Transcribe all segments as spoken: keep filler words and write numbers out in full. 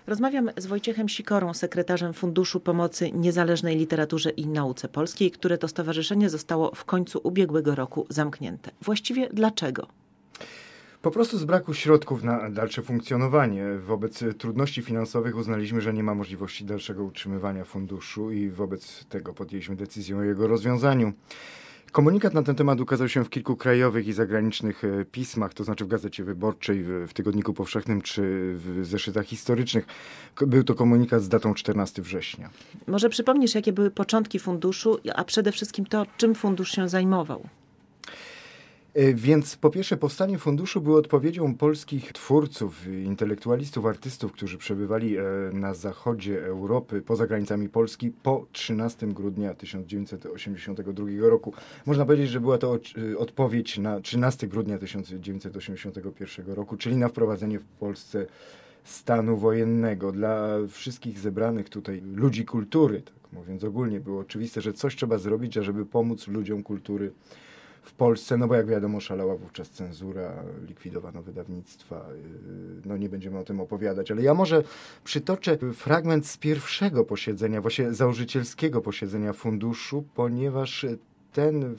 Rozmawiam z Wojciechem Sikorą, sekretarzem Funduszu Pomocy Niezależnej Literaturze i Nauce Polskiej, które to stowarzyszenie zostało w końcu ubiegłego roku zamknięte. Właściwie dlaczego? Po prostu z braku środków na dalsze funkcjonowanie. Wobec trudności finansowych uznaliśmy, że nie ma możliwości dalszego utrzymywania funduszu i wobec tego podjęliśmy decyzję o jego rozwiązaniu. Komunikat na ten temat ukazał się w kilku krajowych i zagranicznych pismach, to znaczy w Gazecie Wyborczej, w Tygodniku Powszechnym czy w zeszytach historycznych. Był to komunikat z datą czternastego września. Może przypomnisz, jakie były początki funduszu, a przede wszystkim to, czym fundusz się zajmował? Więc po pierwsze powstanie funduszu było odpowiedzią polskich twórców, intelektualistów, artystów, którzy przebywali na zachodzie Europy, poza granicami Polski po trzynastego grudnia tysiąc dziewięćset osiemdziesiątego drugiego roku. Można powiedzieć, że była to odpowiedź na trzynastego grudnia tysiąc dziewięćset osiemdziesiątego pierwszego roku, czyli na wprowadzenie w Polsce stanu wojennego. Dla wszystkich zebranych tutaj ludzi kultury, tak mówiąc ogólnie, było oczywiste, że coś trzeba zrobić, ażeby pomóc ludziom kultury w Polsce, no bo jak wiadomo szalała wówczas cenzura, likwidowano wydawnictwa, no nie będziemy o tym opowiadać, ale ja może przytoczę fragment z pierwszego posiedzenia, właśnie założycielskiego posiedzenia funduszu, ponieważ ten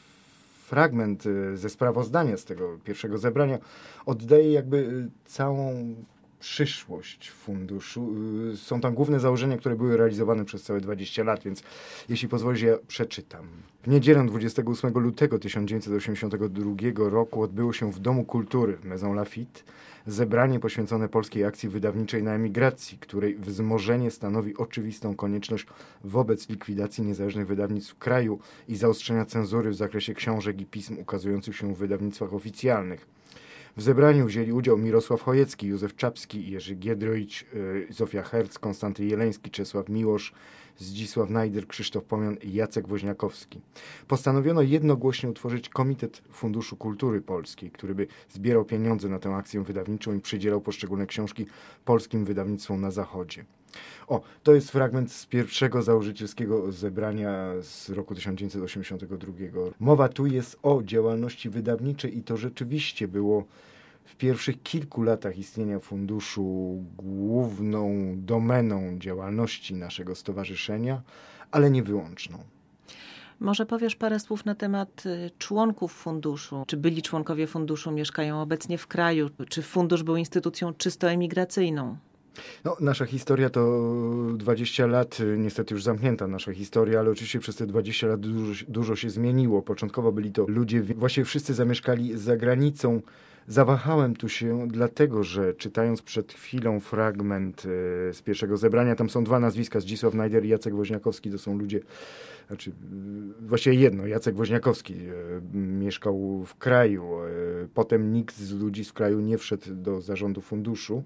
fragment ze sprawozdania z tego pierwszego zebrania oddaje jakby całą przyszłość funduszu. Są tam główne założenia, które były realizowane przez całe dwadzieścia lat, więc jeśli pozwolisz, ja przeczytam. W niedzielę dwudziestego ósmego lutego tysiąc dziewięćset osiemdziesiątego drugiego roku odbyło się w Domu Kultury w Maison Lafitte zebranie poświęcone polskiej akcji wydawniczej na emigracji, której wzmożenie stanowi oczywistą konieczność wobec likwidacji niezależnych wydawnictw w kraju i zaostrzenia cenzury w zakresie książek i pism ukazujących się w wydawnictwach oficjalnych. W zebraniu wzięli udział Mirosław Chojecki, Józef Czapski, Jerzy Giedroyć, Zofia Herz, Konstanty Jeleński, Czesław Miłosz, Zdzisław Najder, Krzysztof Pomian i Jacek Woźniakowski. Postanowiono jednogłośnie utworzyć Komitet Funduszu Kultury Polskiej, który by zbierał pieniądze na tę akcję wydawniczą i przydzielał poszczególne książki polskim wydawnictwom na Zachodzie. O, to jest fragment z pierwszego założycielskiego zebrania z roku tysiąc dziewięćset osiemdziesiątego drugiego. Mowa tu jest o działalności wydawniczej i to rzeczywiście było w pierwszych kilku latach istnienia funduszu główną domeną działalności naszego stowarzyszenia, ale nie wyłączną. Może powiesz parę słów na temat członków funduszu? Czy byli członkowie funduszu mieszkają obecnie w kraju? Czy fundusz był instytucją czysto emigracyjną? No, nasza historia to dwadzieścia lat, niestety już zamknięta nasza historia, ale oczywiście przez te dwadzieścia lat dużo, dużo się zmieniło. Początkowo byli to ludzie, właściwie wszyscy zamieszkali za granicą. Zawahałem tu się dlatego, że czytając przed chwilą fragment z pierwszego zebrania, tam są dwa nazwiska, Zdzisław Najder i Jacek Woźniakowski, to są ludzie, znaczy właściwie jedno, Jacek Woźniakowski mieszkał w kraju, potem nikt z ludzi z kraju nie wszedł do zarządu funduszu.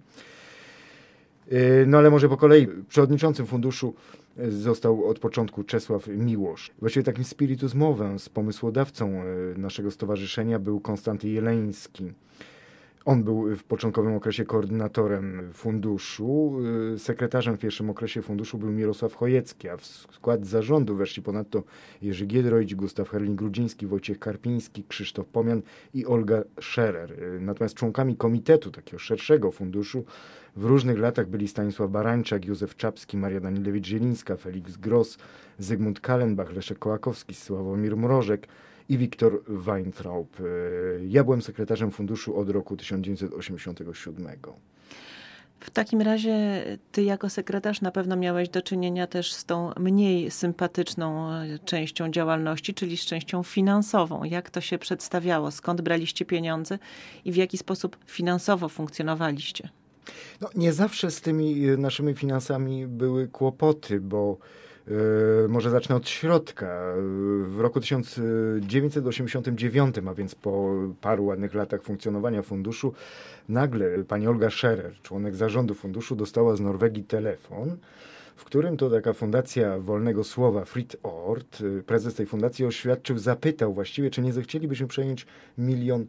No ale może po kolei. Przewodniczącym funduszu został od początku Czesław Miłosz. Właściwie takim spiritus movens, pomysłodawcą naszego stowarzyszenia był Konstanty Jeleński. On był w początkowym okresie koordynatorem funduszu. Sekretarzem w pierwszym okresie funduszu był Mirosław Chojecki, a w skład zarządu weszli ponadto Jerzy Giedroyć, Gustaw Herling-Grudziński, Wojciech Karpiński, Krzysztof Pomian i Olga Scherer. Natomiast członkami komitetu, takiego szerszego funduszu, w różnych latach byli Stanisław Barańczak, Józef Czapski, Maria Danilewicz-Zielińska, Felix Gross, Zygmunt Kallenbach, Leszek Kołakowski, Sławomir Mrożek i Wiktor Weintraub. Ja byłem sekretarzem funduszu od roku tysiąc dziewięćset osiemdziesiątego siódmego. W takim razie ty jako sekretarz na pewno miałeś do czynienia też z tą mniej sympatyczną częścią działalności, czyli z częścią finansową. Jak to się przedstawiało? Skąd braliście pieniądze i w jaki sposób finansowo funkcjonowaliście? No, nie zawsze z tymi naszymi finansami były kłopoty, bo yy, może zacznę od środka. W roku tysiąc dziewięćset osiemdziesiątym dziewiątym, a więc po paru ładnych latach funkcjonowania funduszu, nagle pani Olga Scherer, członek zarządu funduszu, dostała z Norwegii telefon, w którym to taka fundacja wolnego słowa Fritt Ord, prezes tej fundacji oświadczył, zapytał właściwie, czy nie zechcielibyśmy przejąć milion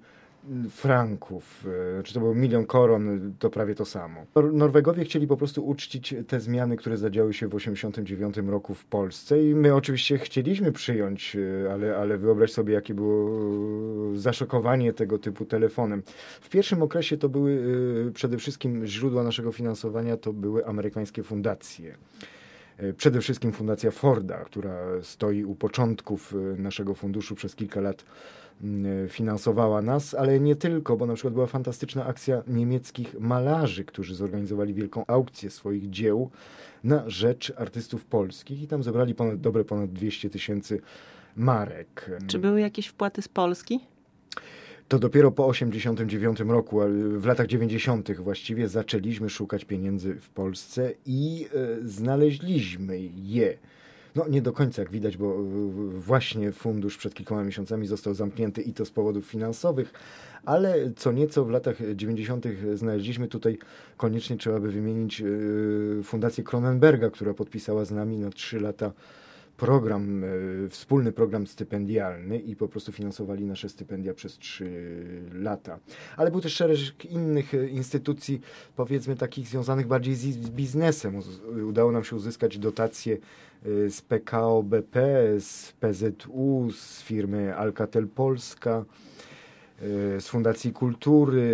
franków, czy to był milion koron, to prawie to samo. Norwegowie chcieli po prostu uczcić te zmiany, które zadziały się w osiemdziesiątym dziewiątym roku w Polsce i my oczywiście chcieliśmy przyjąć, ale, ale wyobraź sobie, jakie było zaszokowanie tego typu telefonem. W pierwszym okresie to były przede wszystkim źródła naszego finansowania, to były amerykańskie fundacje. Przede wszystkim Fundacja Forda, która stoi u początków naszego funduszu, przez kilka lat finansowała nas, ale nie tylko, bo na przykład była fantastyczna akcja niemieckich malarzy, którzy zorganizowali wielką aukcję swoich dzieł na rzecz artystów polskich i tam zebrali ponad, dobre ponad dwieście tysięcy marek. Czy były jakieś wpłaty z Polski? To dopiero po osiemdziesiątym dziewiątym roku, w latach dziewięćdziesiątych właściwie zaczęliśmy szukać pieniędzy w Polsce i e, znaleźliśmy je. No nie do końca, jak widać, bo właśnie fundusz przed kilkoma miesiącami został zamknięty i to z powodów finansowych, ale co nieco w latach dziewięćdziesiątych znaleźliśmy. Tutaj koniecznie trzeba by wymienić e, Fundację Cronenberga, która podpisała z nami na trzy lata program, wspólny program stypendialny i po prostu finansowali nasze stypendia przez trzy lata. Ale był też szereg innych instytucji, powiedzmy takich związanych bardziej z biznesem. Udało nam się uzyskać dotacje z P K O B P, z P Z U, z firmy Alcatel Polska, z Fundacji Kultury,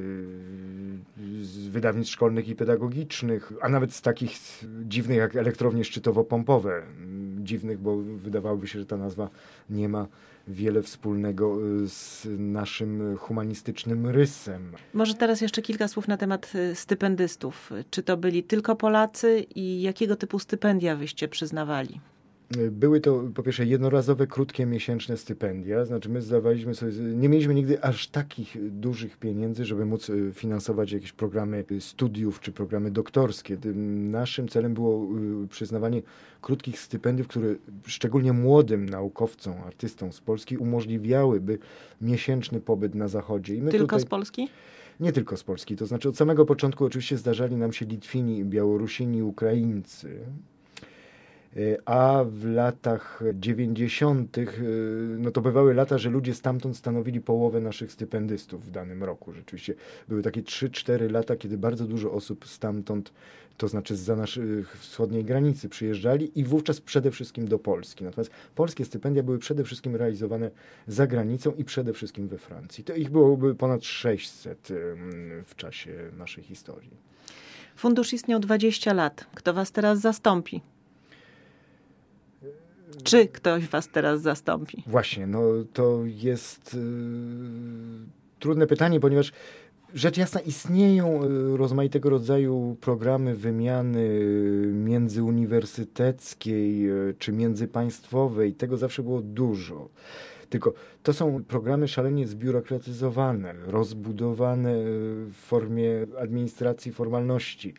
z wydawnictw szkolnych i pedagogicznych, a nawet z takich dziwnych jak elektrownie szczytowo-pompowe. Dziwnych, bo wydawałoby się, że ta nazwa nie ma wiele wspólnego z naszym humanistycznym rysem. Może teraz jeszcze kilka słów na temat stypendystów. Czy to byli tylko Polacy i jakiego typu stypendia wyście przyznawali? Były to po pierwsze jednorazowe, krótkie, miesięczne stypendia. Znaczy my zdawaliśmy sobie, nie mieliśmy nigdy aż takich dużych pieniędzy, żeby móc finansować jakieś programy studiów czy programy doktorskie. Naszym celem było przyznawanie krótkich stypendiów, które szczególnie młodym naukowcom, artystom z Polski umożliwiałyby miesięczny pobyt na Zachodzie. I my tylko tutaj... z Polski? Nie tylko z Polski. To znaczy od samego początku oczywiście zdarzali nam się Litwini, Białorusini, Ukraińcy. A w latach dziewięćdziesiątych no to bywały lata, że ludzie stamtąd stanowili połowę naszych stypendystów w danym roku. Rzeczywiście były takie trzy cztery lata, kiedy bardzo dużo osób stamtąd, to znaczy zza naszej wschodniej granicy przyjeżdżali i wówczas przede wszystkim do Polski. Natomiast polskie stypendia były przede wszystkim realizowane za granicą i przede wszystkim we Francji. To ich byłoby ponad sześćset w czasie naszej historii. Fundusz istniał dwadzieścia lat. Kto was teraz zastąpi? Czy ktoś was teraz zastąpi? Właśnie, no to jest yy, trudne pytanie, ponieważ rzecz jasna istnieją yy, rozmaitego rodzaju programy wymiany międzyuniwersyteckiej yy, czy międzypaństwowej. Tego zawsze było dużo. Tylko to są programy szalenie zbiurokratyzowane, rozbudowane w formie administracji, formalności.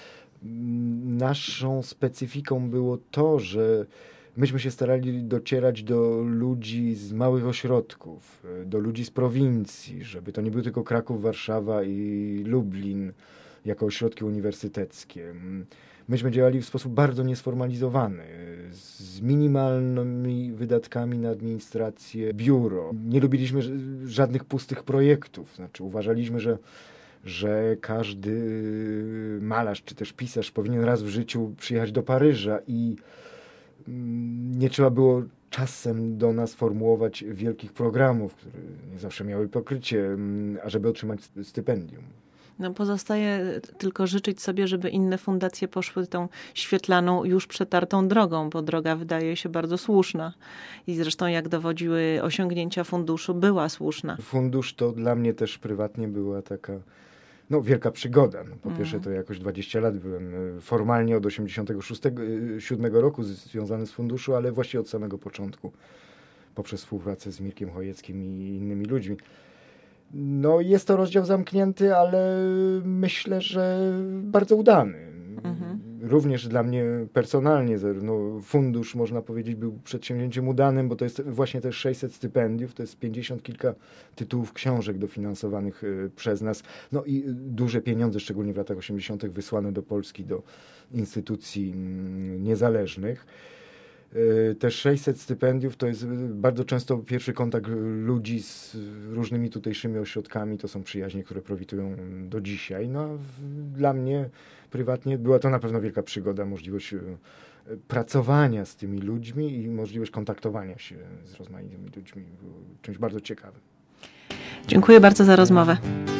Naszą specyfiką było to, że myśmy się starali docierać do ludzi z małych ośrodków, do ludzi z prowincji, żeby to nie był tylko Kraków, Warszawa i Lublin jako ośrodki uniwersyteckie. Myśmy działali w sposób bardzo niesformalizowany, z minimalnymi wydatkami na administrację, biuro. Nie lubiliśmy żadnych pustych projektów. Znaczy uważaliśmy, że że każdy malarz czy też pisarz powinien raz w życiu przyjechać do Paryża i nie trzeba było czasem do nas formułować wielkich programów, które nie zawsze miały pokrycie, ażeby otrzymać stypendium. No, pozostaje tylko życzyć sobie, żeby inne fundacje poszły tą świetlaną, już przetartą drogą, bo droga wydaje się bardzo słuszna. I zresztą, jak dowodziły osiągnięcia funduszu, była słuszna. Fundusz to dla mnie też prywatnie była taka no, wielka przygoda. No, po mm. pierwsze to jakoś dwadzieścia lat byłem formalnie od osiemdziesiątego siódmego roku związany z funduszu, ale właściwie od samego początku poprzez współpracę z Mirkiem Chojeckim i innymi ludźmi. No jest to rozdział zamknięty, ale myślę, że bardzo udany. Mhm. Również dla mnie personalnie, no, fundusz można powiedzieć był przedsięwzięciem udanym, bo to jest właśnie też sześćset stypendiów, to jest pięćdziesiąt kilka tytułów książek dofinansowanych y, przez nas. No i duże pieniądze, szczególnie w latach osiemdziesiątych wysłane do Polski, do instytucji y, niezależnych. Te sześćset stypendiów to jest bardzo często pierwszy kontakt ludzi z różnymi tutejszymi ośrodkami. To są przyjaźnie, które profitują do dzisiaj. No, dla mnie prywatnie była to na pewno wielka przygoda, możliwość pracowania z tymi ludźmi i możliwość kontaktowania się z rozmaitymi ludźmi. Było czymś bardzo ciekawym. Dziękuję bardzo za rozmowę.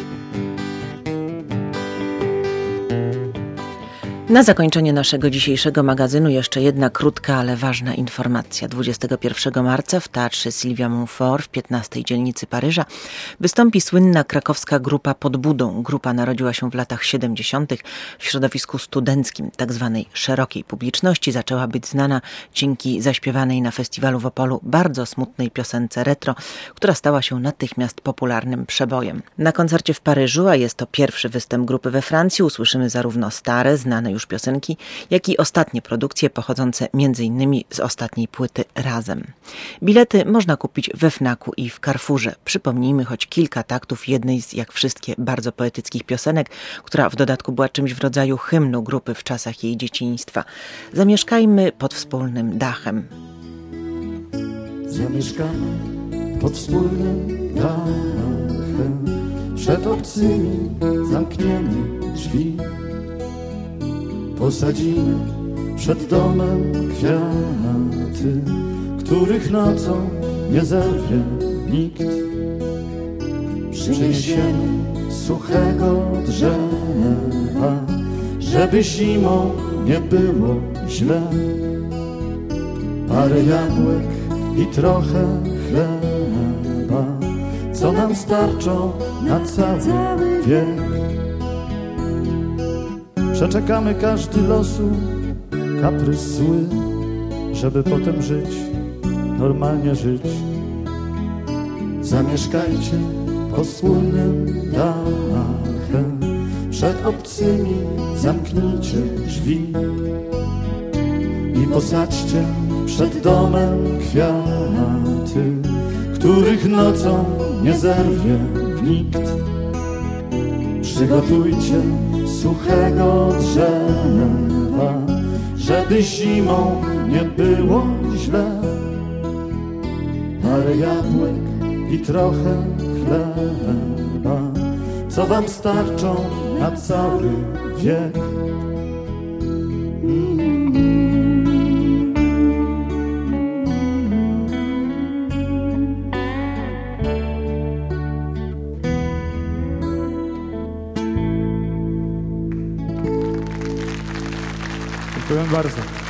Na zakończenie naszego dzisiejszego magazynu jeszcze jedna krótka, ale ważna informacja. dwudziestego pierwszego marca w Teatrze Sylvia Montfort w piętnastej dzielnicy Paryża wystąpi słynna krakowska grupa Pod Budą. Grupa narodziła się w latach siedemdziesiątych w środowisku studenckim, tak zwanej szerokiej publiczności. Zaczęła być znana dzięki zaśpiewanej na festiwalu w Opolu bardzo smutnej piosence retro, która stała się natychmiast popularnym przebojem. Na koncercie w Paryżu, a jest to pierwszy występ grupy we Francji, usłyszymy zarówno stare, znane już piosenki, jak i ostatnie produkcje pochodzące między innymi z ostatniej płyty Razem. Bilety można kupić we Fnacu i w Carrefourze. Przypomnijmy choć kilka taktów jednej z, jak wszystkie, bardzo poetyckich piosenek, która w dodatku była czymś w rodzaju hymnu grupy w czasach jej dzieciństwa. Zamieszkajmy pod wspólnym dachem. Zamieszkamy pod wspólnym dachem, przed obcymi zamkniemy drzwi. Posadzimy przed domem kwiaty, których nocą nie zerwie nikt. Przyniesiemy suchego drzewa, żeby zimą nie było źle. Parę jabłek i trochę chleba, co nam starczą na cały wiek. Przeczekamy każdy losu kaprys zły, żeby potem żyć, normalnie żyć. Zamieszkajcie pod wspólnym dachem, przed obcymi zamknijcie drzwi i posadźcie przed domem kwiaty, których nocą nie zerwie nikt. Przygotujcie suchego drzewa, żeby zimą nie było źle. Parę jabłek i trochę chleba, co wam starczą na cały wiek. Dziękuję bardzo.